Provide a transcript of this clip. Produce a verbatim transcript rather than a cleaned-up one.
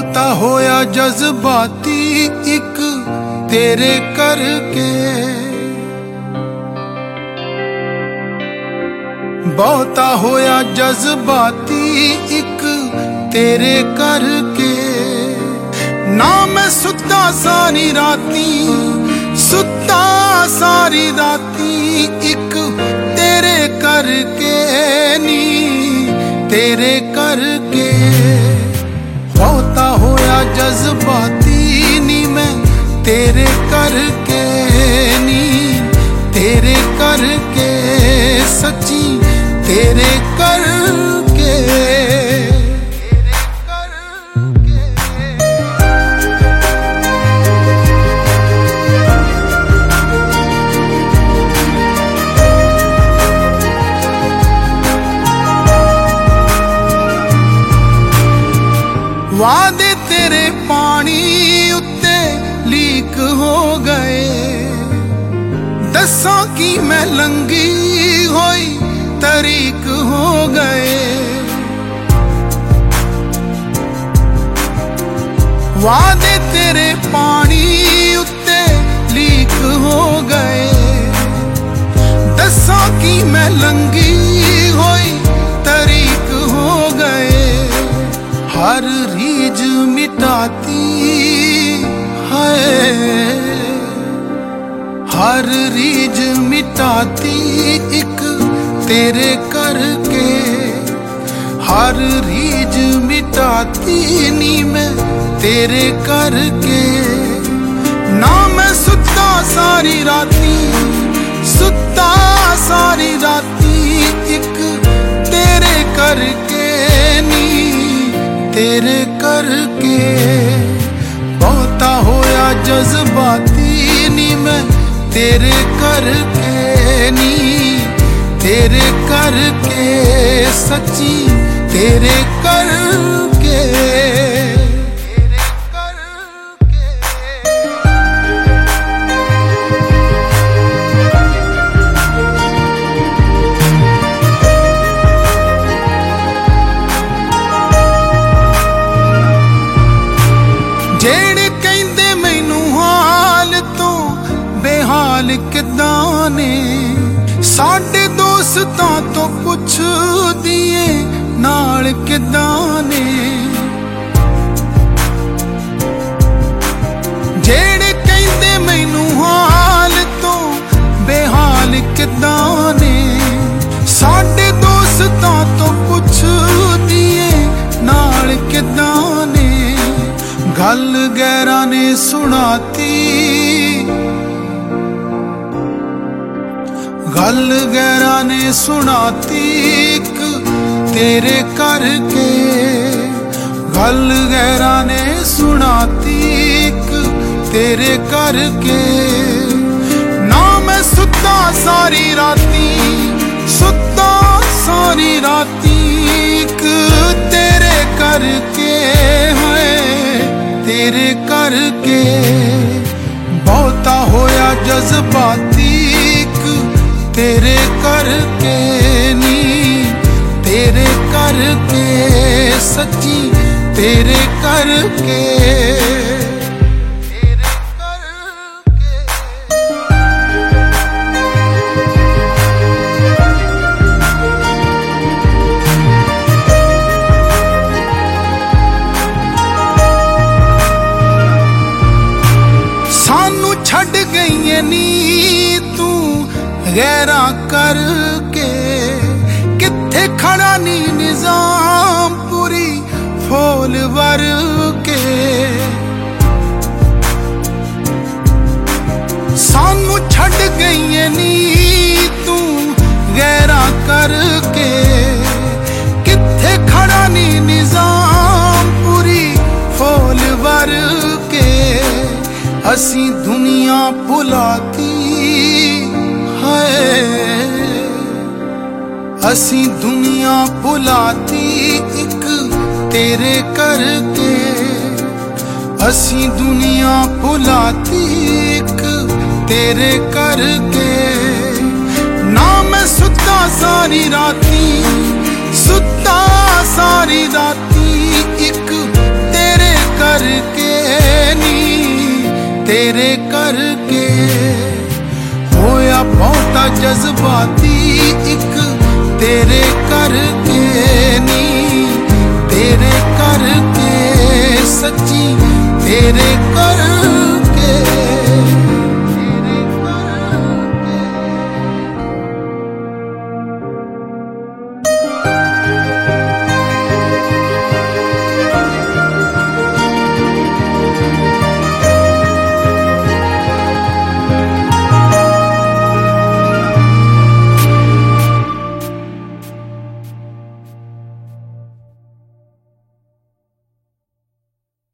बहुता होया जज्बाती एक तेरे करके, बहुता होया जज्बाती एक तेरे करके। ना मैं सुता सारी राती, सुता सारी राती एक तेरे करके नी, तेरे करके। बहुता होया जज्बाती नी मैं तेरे करके नी, तेरे करके सच्ची तेरे करके। वादे तेरे पानी उत्ते लीक हो गए, दसा की मैं लंगी होई तरीक हो गए। वादे तेरे पानी उत्ते लीक हो गए, दसा की मैं लंगी होई तरीक हो गए। हर रीज मिटाती है, हर रीज मिटाती एक तेरे करके, हर रीज मिटाती नी मैं तेरे करके। ना मैं सुता सारी राती, सुता सारी राती एक तेरे करके नी, तेरे करके। बहुता होया जज्बाती नी मैं तेरे करके नी, तेरे करके सच्ची तेरे करके। जेड़े कहंदे मैनू हाल तो बेहाल किदां ने, साडे दोस्तां तो पुछ दिए नाल किदां ने। जेड़े कहंदे मैनू हाल तो बेहाल किदां ने, साडे दोस्तां तो पुछ दिए नाल किदां ने। गल गैरा ने सुनाती, गल गैरा ने सुनाती एक तेरे करके, गल गैरा ने सुनाती एक तेरे करके। ना मैं सुता सारी राती, सुता सारी राती एक तेरे करके है, तेरे करके। बहुता होया जज्बाती तेरे करके नी, तेरे करके सच्ची तेरे करके। सानू छड़ गई नी तू गैरा करके, किथे खड़ा नी निजाम पूरी फूल वर के। सानू छड़ गई नी तू गैरा करके, किथे खड़ा नी निजाम पूरी फूल वर के। असी दुनिया भुलाती है, असी दुनिया भुलाती एक तेरे करके, असी दुनिया भुलाती एक तेरे करके। ना मैं सुता सारी राती, सुता सारी राती एक तेरे तेरे करके होया बहुता जज्बाती एक तेरे करके नी तेरे करके।